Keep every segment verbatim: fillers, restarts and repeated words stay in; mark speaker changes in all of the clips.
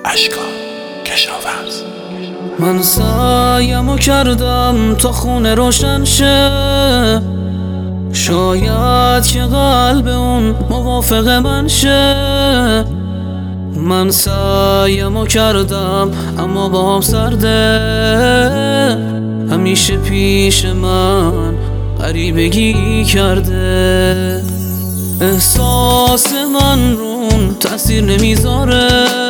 Speaker 1: اشکا کشاورز.
Speaker 2: من سعیمو کردم تا خونه روشن شه، شاید که قلب اون موافق من شه. من سعیمو کردم اما با هم سرده، همیشه پیش من غریبگی کرده. احساس من رون تأثیر نمیذاره،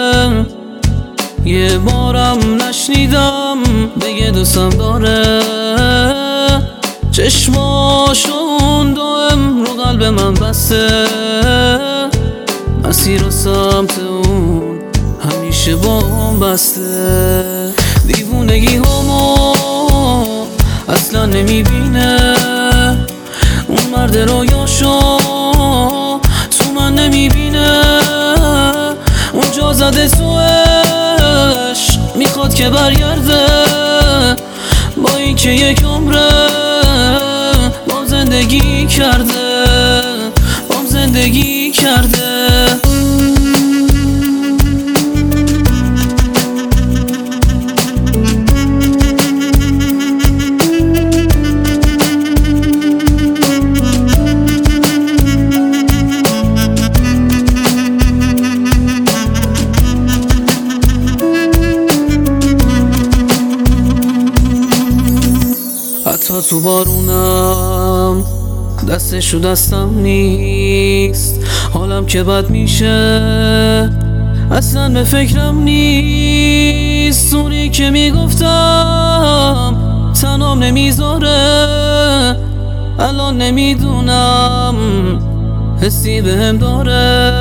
Speaker 2: یه بارم نشنیدم بگه دوستم داره. چشماشون دائم رو قلب من بسته، مسیر و سمت اون همیشه با هم بسته. دیوونگی همو اصلا نمیبینه، اون مرد رویاشو تو من نمیبینه. اونجا زده توش میخواد که برگرده، با این که یک عمره بام زندگی کرده، بام زندگی کرده. حتی تو بارونم دستشو دستم نیست، حالم که بد میشه اصلا به فکرم نیست. اونی که میگفتم تنام نمیذاره، الان نمیدونم حسی بهم داره.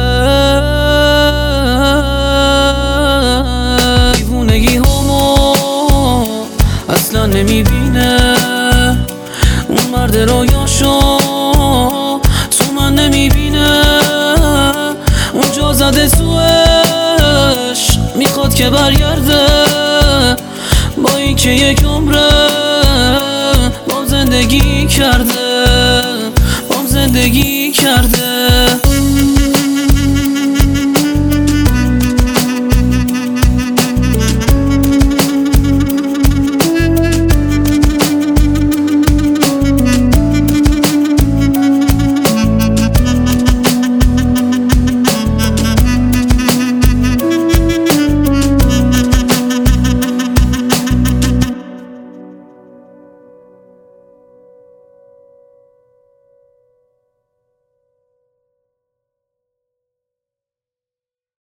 Speaker 2: دیوونگی همو اصلا نمیبینه، اون مرد رویاشو تو من نمیبینه. اونجا زده توش میخواد که برگرده، با این که یک عمره بام زندگی کرده، بام زندگی کرده.